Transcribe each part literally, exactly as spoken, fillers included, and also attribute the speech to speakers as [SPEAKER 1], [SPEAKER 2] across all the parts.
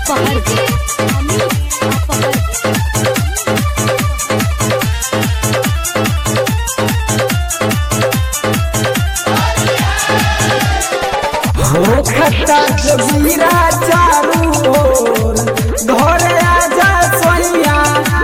[SPEAKER 1] अपहर के अपहर
[SPEAKER 2] हो खट्टा जबीरा चारू ओर घरे आजा सोइया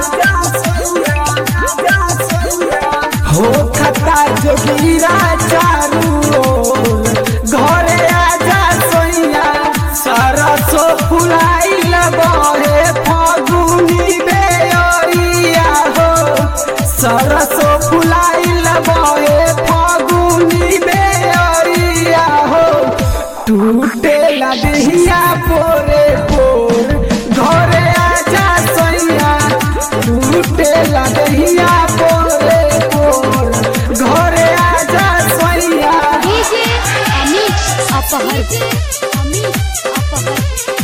[SPEAKER 2] हो खट्टा जबीरा चारू ओर घरे आजा सोइया सरसो फुलाई लगोहे फागुनी बेअरिया हो सरसो फुलाई लगोहे फागुनी बेअरिया हो टूटे लदहिया पोरे पोर घरे आजा सोइया टूटे लदहिया पोरे पोर घरे आजा सोइया
[SPEAKER 1] डीजे अमित अपहर के अमित अपहर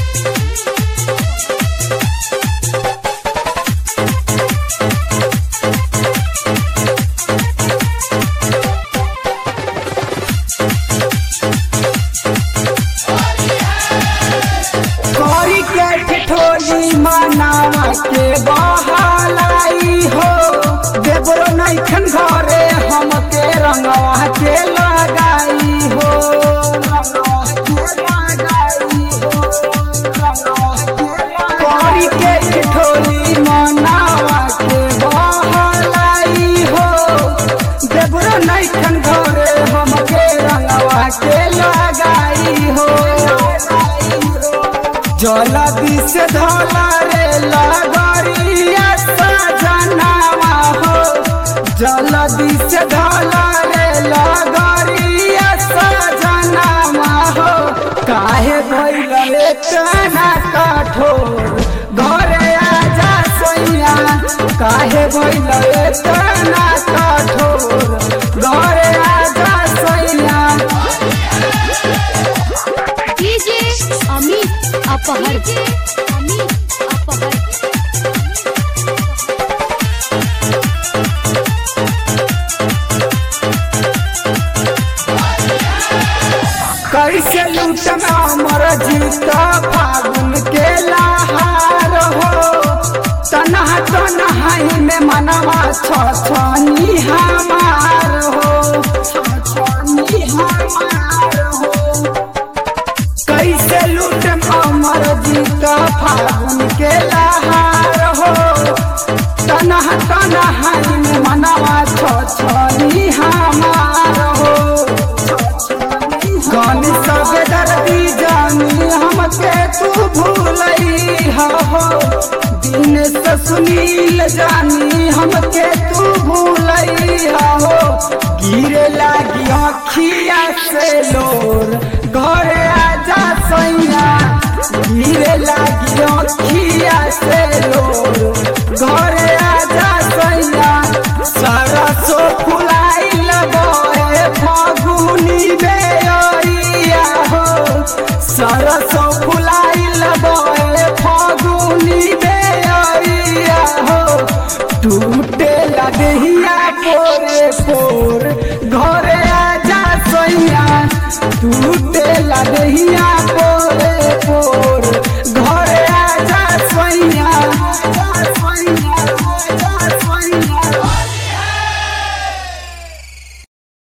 [SPEAKER 2] करी के ठिठोली मनावा के बहालाई हो देवरो नैखन घरे हमके रंगवा के लगाई हो करी के ठिठोली मनावा के बहालाई हो देवरो नैखन घरे हमके रंगवा के लगाई हो जलदी से धोला रे लगरिया सजनावा हो जलदी से धोला रे लगरिया सजनावा हो काहे भइल इतना कठोर घरे आजा सोइया काहे भइल इतना कठोर घरे आजा सोइया
[SPEAKER 1] डीजे अमित अपहर के अमित अपहर
[SPEAKER 2] कैसे लूटना मर जीता फागुन के लहार हो तनहा तनहाई में मनवा छछनी हमार हो छछनी हमार हो कैसे लूटना मर जीता फागुन के लहार हो तनहा तनहाई में मनवा छछनी हमार हो गान सब दर्दी जानी हमके तू भूलई हो दिन से सुनील जानी हमके तू भूलई हो गिरे लागी अखिया से लोर घरे आजा सोइया गिरे लागी